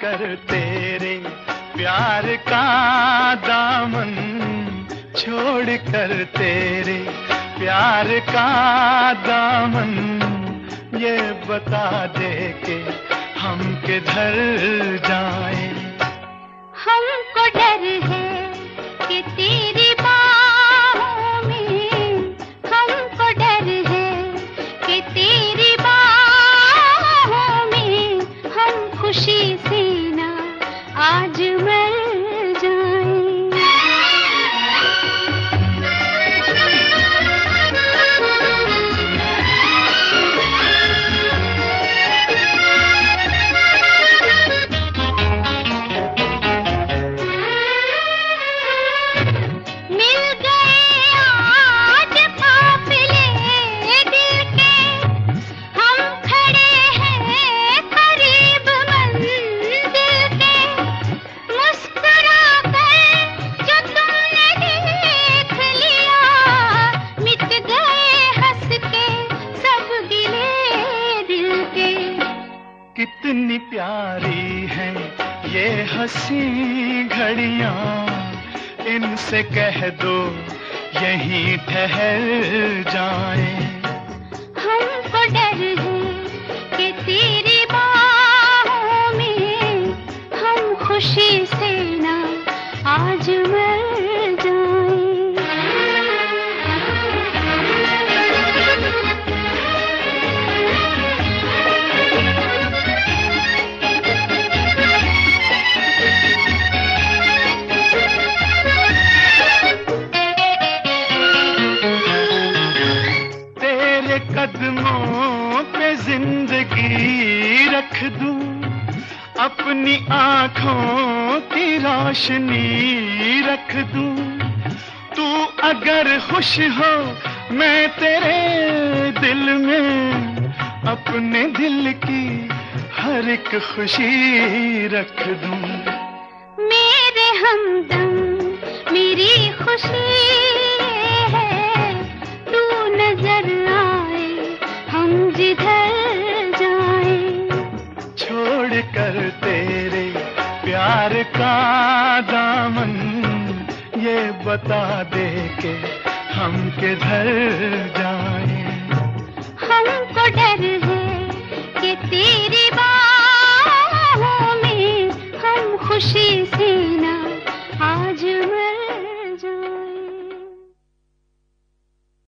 कर तेरे प्यार का दामन, छोड़ कर तेरे प्यार का दामन, ये बता दे के हम किधर जाएं। हमको डर है कि तेरी बाहों में, हमको डर है कि तेरी बाहों में हम खुशी से ना आज मर जाएं। कितनी प्यारी है ये हंसी घड़ियां, इनसे कह दो यहीं ठहर जाएं। हमको डर है कि तेरी बाहों में हम खुशी से ना आज मर जाएं। कदमों पे जिंदगी रख दूं, अपनी आंखों की रोशनी रख दूं। तू अगर खुश हो मैं तेरे दिल में अपने दिल की हर एक खुशी रख दूं। मेरे हमदम मेरी खुशी है, तू नजर आए हम जिधर जाएं। छोड़ कर तेरे प्यार का दामन, ये बता दे के हम किधर जाएं। हमको डर है कि तेरी बाहों में हम खुशी से ना